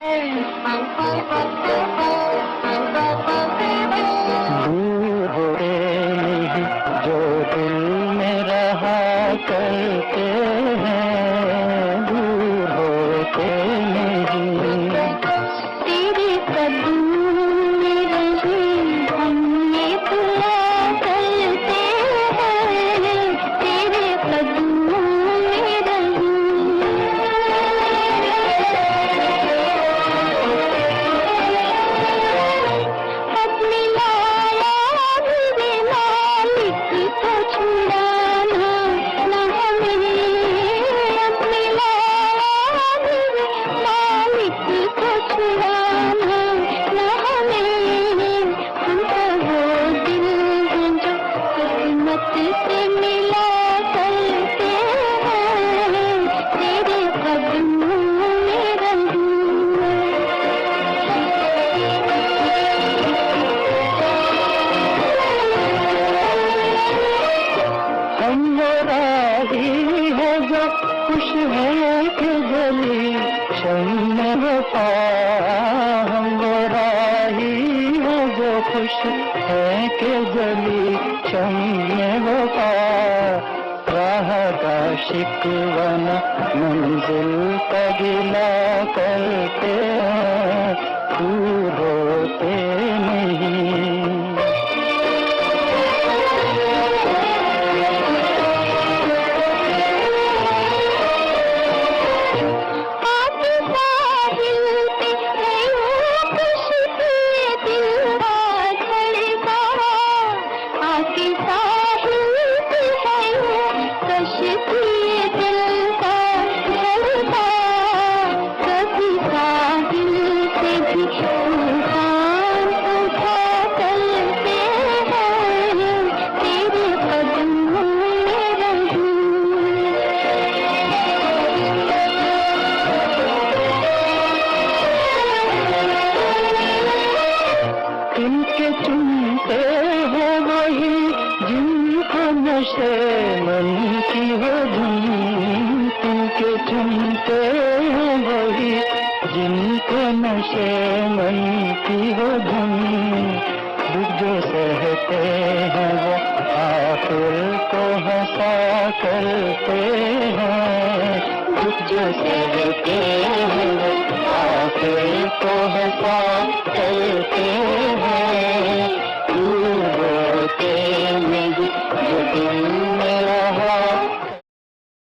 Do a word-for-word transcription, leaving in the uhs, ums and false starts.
दूर होते नहीं जो दिल में रहा करते हैं, दूर होते नहीं। तेरे कदम में रहे हमने दुआ करते हैं, तेरे कदम में रहे। अपनी लाला मेरे मालिक को छुड़ाना न हमें, अपनी लाला मेरे मालिक को छुड़ाना न हमें। हम तो वो दिल हैं जो किस्मत से मिला करते हैं, तेरे कदमों में रहूं। हम वो राही है जो खुश है कि गली शम्म वफा, हम वो राही है जो खुश है कि गली शम्म वफा। राह का शिकवा न मंजिल का गिला करते हैं, दूर होते नहीं। आके साहिल पे है यूं खुशबू दिल का धड़का, आके साहिल पे है यूं खुशबू दिल का धड़का। कभी साहिल से भी तूफान उठा करते हैं, तेरे कदमों में रहूं। इनके चुनते हो वही जिनको नशे मन की हो धुन, इनके चुनते हो वही जिनको नशे मन की हो धुन। दुख जो सहते हैं वो आखिर को हंसा करते हैं, दुख जो सहते हैं वो आखिर को हंसा करते हैं। दूर होते नहीं जो दिल में रहा